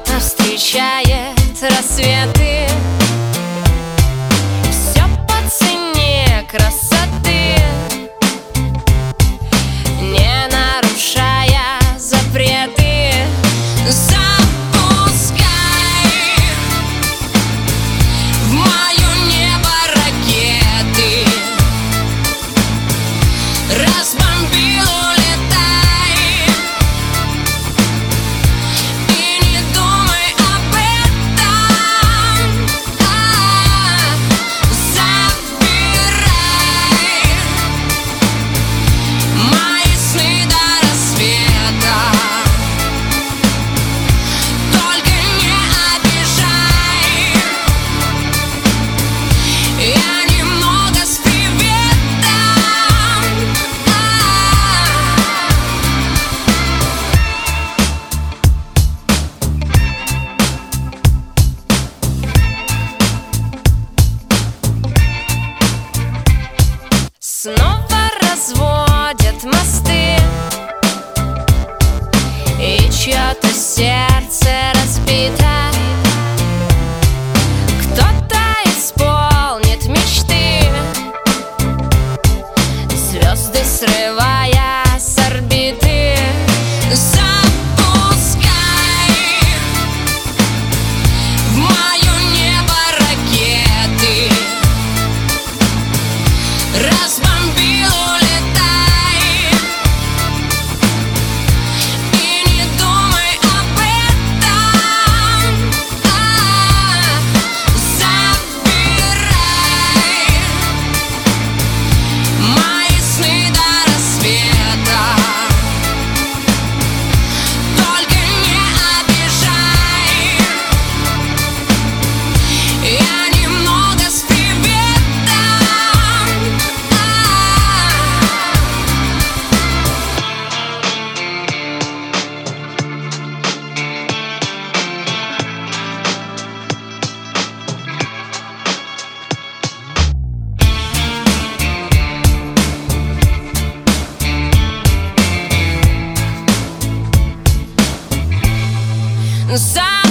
кто-то встречает рассветы. Все по цене красоты, не нарушая запреты. Запускай в мое небо ракеты, разбомбил, улетай, и не думай об этом. Забирай мои сны до рассвета, только не обижай. Я немного с приветом. Снова разводят мосты, и чье-то сердце разбито. Кто-то исполнит мечты, звезды срывая с орбиты. Запускай в мое небо ракеты, разбомбил, улетай, и не думай об этом. Забирай мои сны до рассвета, только не обижай. Я немного с приветом. За